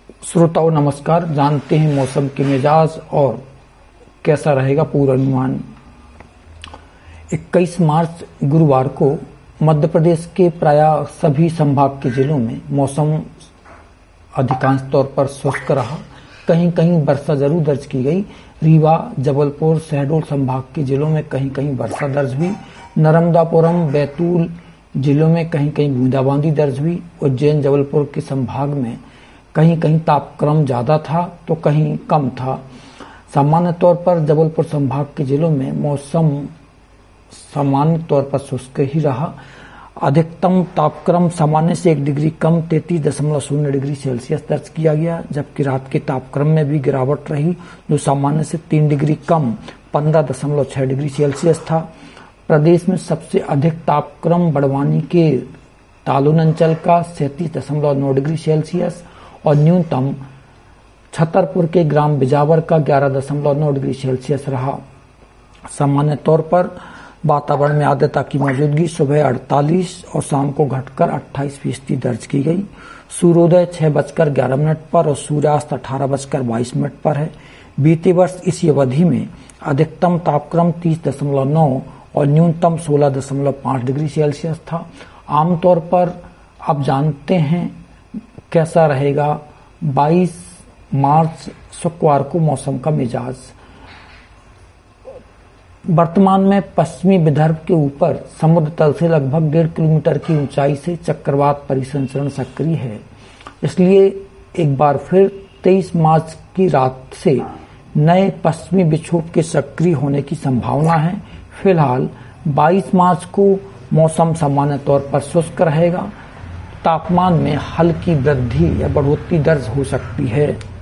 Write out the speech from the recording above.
श्रोताओं नमस्कार। जानते हैं मौसम के मिजाज और कैसा रहेगा पूर्वानुमान। 21 मार्च गुरुवार को मध्य प्रदेश के प्राय सभी संभाग के जिलों में मौसम अधिकांश तौर पर शुष्क रहा। कहीं कहीं वर्षा जरूर दर्ज की गई। रीवा, जबलपुर, शहडोल संभाग के जिलों में कहीं कहीं वर्षा दर्ज हुई। नर्मदापुरम, बैतूल जिलों में कहीं कहीं बूंदाबांदी दर्ज हुई। उज्जैन, जबलपुर के संभाग में कहीं कहीं तापक्रम ज्यादा था तो कहीं कम था। सामान्य तौर पर जबलपुर संभाग के जिलों में मौसम सामान्य तौर पर शुष्क ही रहा। अधिकतम तापक्रम सामान्य से 1 डिग्री कम 33.0 डिग्री सेल्सियस दर्ज किया गया, जबकि रात के तापक्रम में भी गिरावट रही, जो सामान्य से 3 डिग्री कम 15.6 डिग्री सेल्सियस था। प्रदेश में सबसे अधिक तापक्रम बड़वानी के तालुन अंचल का 37.9 डिग्री सेल्सियस और न्यूनतम छतरपुर के ग्राम बिजावर का 11.9 डिग्री सेल्सियस रहा। सामान्य तौर पर वातावरण में आर्द्रता की मौजूदगी सुबह 48 और शाम को घटकर 28% दर्ज की गई। सूर्योदय 6:11 पर और सूर्यास्त 18:22 पर है। बीते वर्ष इसी अवधि में अधिकतम तापक्रम 30.9 और न्यूनतम 16.5 डिग्री सेल्सियस था। आमतौर पर अब जानते हैं कैसा रहेगा 22 मार्च शुक्रवार को मौसम का मिजाज। वर्तमान में पश्चिमी विदर्भ के ऊपर समुद्र तल से लगभग 1.5 किलोमीटर की ऊंचाई से चक्रवात परिसंचरण सक्रिय है। इसलिए एक बार फिर 23 मार्च की रात से नए पश्चिमी विक्षोभ के सक्रिय होने की संभावना है। फिलहाल 22 मार्च को मौसम सामान्य तौर पर शुष्क रहेगा। तापमान में हल्की वृद्धि या बढ़ोतरी दर्ज हो सकती है।